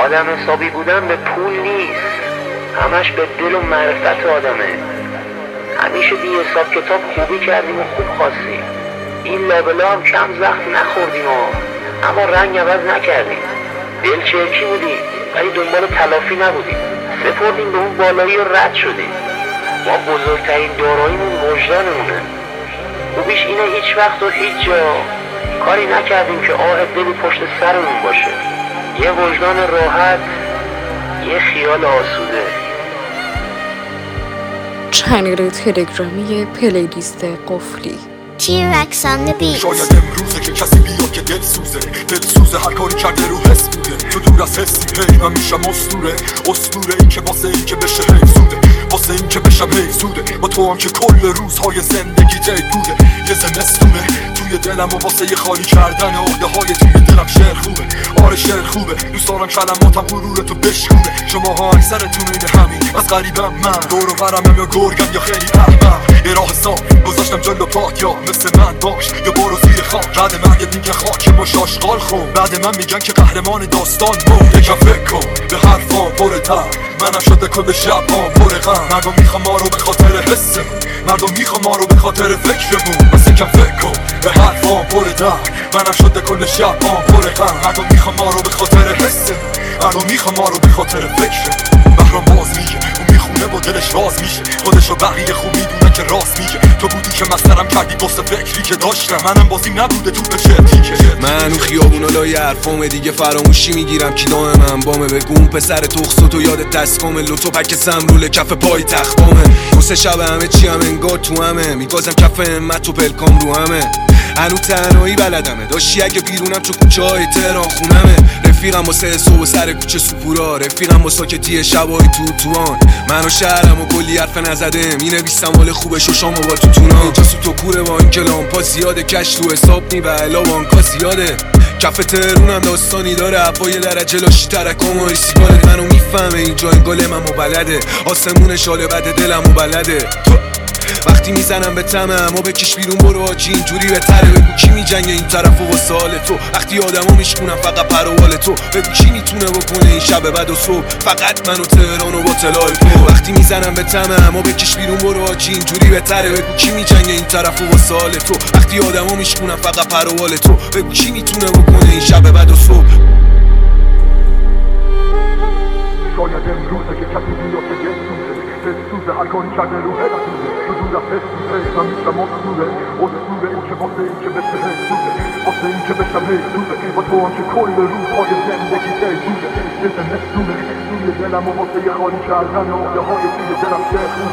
آدم حسابی بودن به پول نیست، همش به دل و معرفت آدمه. همیشه بی حساب کتاب خوبی کردیم و خوب خواستیم. این لابلا هم کم زخم نخوردیم اما رنگ عوض نکردیم. دل چرکی بودیم ولی دنبال تلافی نبودیم. سپردیم به اون بالایی و رد شدیم. ما بزرگترین داراییمون وجدانمونه. خوبیش اینه هیچ وقت و هیچ جا کاری نکردیم که آه دلی پشت سرمون باشه. یه وجدان راحت، یه خیال آسوده. چنل تلگرامی پلیلیست قفلی T-Rex on the beat. شاید امروزه که کسی بیاد که دل سوزه هر کاری کرده رو حس بوده. تو دور از حسی هی من میشم اسطوره این که واسه این که بشه حیفزوده، واسه این که بشم حیفزوده. با تو هم که کل روزهای زندگی جید بوده. یه زمستونه توی دلم و واسه یه خالی کردن عهده های توی دلم. شعر خوبه، آره شعر خوبه. دوست دارم کلماتم غرورتو بشکونه. شماها اکثرتون اینه همین از غریبم من. دور و برمم یا گرگم یا خیلی احمق. یه راه صاف گذاشتم جلو پات، یا مثل من باش یا برو زیر خاک. رد مرگت میگن خاک باش آشغال خون. بعد من میگن که قهرمان داستان مرد. یکم فکر کن به حرفام پر تر، منم شده کل شبام پر غم. مردم میخوام ما رو به خاطر حسم، مردم میخوام ما رو به خاطر فکرمون. بس یکم فکر کن به حرفام پر تر، منم شده کل شبام پر غم. مردم میخوام ما رو به خاطر حسم، مردم میخوام ما رو به خاطر فکرمون. بهرام باز میگه اون میخونه با دلش راز میشه، خودش و بقیه خوب میدونه که راست میگه. تو بودی که مسترم کردی واسه فکری که داشتم، منم بازیم نبوده تو به چه من اون خیابونا لای حرفامه دیگه فراموشی میگیرم کی دام من بامه. بگون پسر تخصو تو یاد دستگام لوتو پک سمرول کف پای تختامه. واسه شب همه چی هم انگار تو همه، میگازم کف همت و پلکام رو همه. هنو تنهایی بلدمه داشتی اگه بیرونم چو کوچه های تهران خونمه. رفیقم واسه صبح سر کوچه سوپورا، رفیقم با ساکتی شبای توان. من و شهرم و کلی حرف نزده مینویسم حال خوبش و شام و با توتونا. اینجا سوت و کوره با این که لامپا زیاده، کش تو حساب نی و علا بانکا زیاده. کف تهرونم داستانی داره، هوای درجه لاشی ترکام و سیگارت. منو میفهمه اینجا انگال من مبلده، آسمون شاله بده دلم مبلده. وقتی میزنم به تمم و بکش بیرون برو آجی اینجوری بهتره. بگو کی میجنگه این طرف و واسه حال تو، وقتی آدمو میشکنم فقط پروال تو. بگو کی میتونه بکنه این شب بعد و صبح، فقط من و تهران و با طلای تو. وقتی میزنم به تمم و بکش بیرون برو آجی اینجوری بهتره. بگو کی میجنگه این طرف و واسه حال تو، وقتی آدمو میشکنم فقط پروال تو. بگو کی میتونه بکنه این شب بعد و صبح. شاید امروزه که کسی بیاد که دل سوزه هر کاری کرده رو حس بوده. تو دور از حسی هی من میشم اسطوره اون که واسه این که بشه حیفزوده، واسه این که بشم حیفزوده. با تو هم که کل روزهای زندگی جید بوده. یه زمستونه توی دلم و واسه یه خالی کردن عهده های توی دلم. شعر خوبه.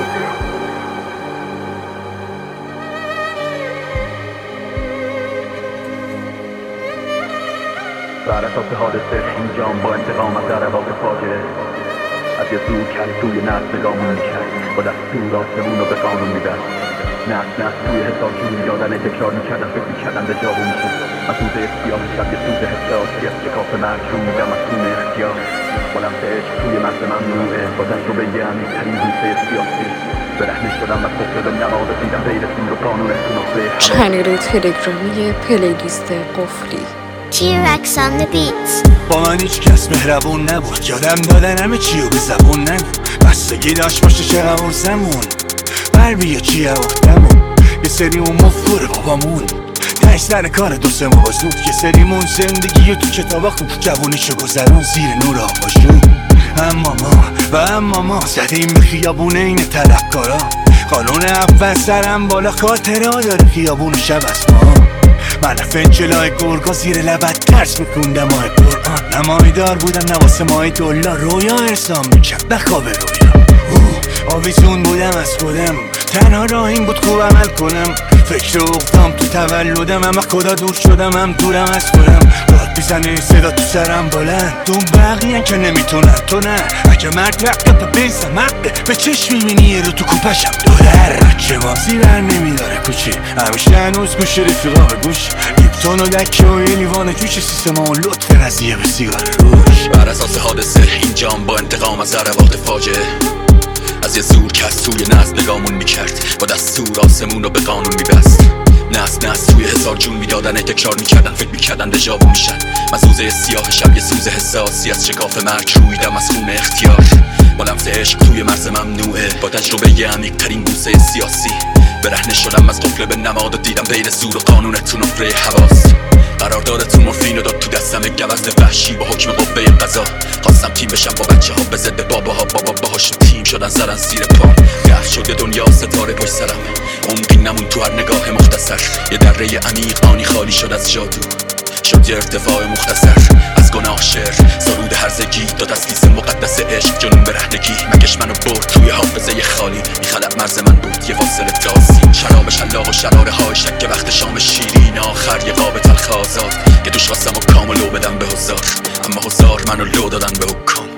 بر اساس حادثه اینجام با انتقام از در واقع فاجعه از یه زور کرد توی نسلگامون میکرد، با دستور آسمون رو به قانون میبرد. نسل توی حساب جون یادن تکرار میکردن، فکر میکردن به جا میشه. از سوزه سیاه شب یه سوزه حساسی از شکاف مرگ رو میدم از خون اختیار. بلند عشق توی مغز ممنوعه، با تجربه یه عمیق‌ترین بوسه سیاسی برهنه شدم و کفر به نماز دیدم غیرتون رو قانون سنوسه. چنل تلگرامی پلیلیست قفلی T-Rex on the beat. با من هیچ کس مهربون نبود، یادم دادن همه چیو به زبون نگو. بستگی داشت باشه چقدر ارزمون بر بیا چیه وقتمون. یه سری اون مفور بابامون تش سر کار دوستمو بازود. یه سریمون زندگی تو کتابا خوب جوونیشو گذران زیر نور آباشون. اما ما زدیم به خیابونه این طلبکارا. قانون اول سرم بالا خاطره ها داره خیابون شب از ما. من فنجلای گرگا زیر لبت ترس میکوندم ماه قرآن. نمایدار بودم نواسه ماه دولا، رویا ارسام میکرد نخواب رویا. آویزون بودم از خودم، تنها راه این بود خوب عمل کنم. فکر افتام تو تولدم، اما خدا دور شدم هم دورم از خودم. داد بیزنه صدا تو سرم بلند، دون بقیه که نمیتونن تو نه. اگه مرد رقه پا بیزم حقه، به چشم میبینی یه رو تو کوپشم دولر. بچه بازی بر نمیداره کوچی، همیشه هنوز گوش رفیقا به گوش. لیپتون و دکه و یه لیوان جوش سیستما و لطف نزیه به سیگار روش. بر اساس حادثه اینجام با انتقام از ضربات فاجعه از یه زور کس توی نزد نگامون میکرد، با دستور آسمون رو به قانون میبست. نس توی هزار جون میدادن، تکرار میکردن، فکر میکردن دژاوو میشن. من سوزه سیاه شب یه سوز حساسی از شکاف مرگ رویدم از خون اختیار. با لمس عشق توی مرز ممنوعه، با تجربه یه عمیق ترین بوسه سیاسی برهنه شدم از قفل به نماد و دیدم بین زور و قانونتون افره حواس. قراردادتون مورفین رو داد تو دستم گوزن وحشی با حکم قوه قضا. خواستم تیم بشم با بچه ها به ضد باباها، بابا باهاشون تیم شدن زدن زیر پام. گرد شده دنیا ستاره پشت سرم، عمقی نمون تو هر نگاه مختصر. یه دره عمیق آنی خالی شد از جادو، شد یه ارتفاع مختصر از گناه شعر. سرود هرزگی داد از کیسه مقدس عشق جنون برهنگی. مگش منو برد توی حافظه خالی، میخلق مرز من بود یه فاصله تاسی. شراب شلاق و شراره های شک وقت شام شیرین، آخر یه قاب تلخ آزاد که دوش خواستم و کاملو بدم به هزار، اما هزار منو لو دادن به حکام.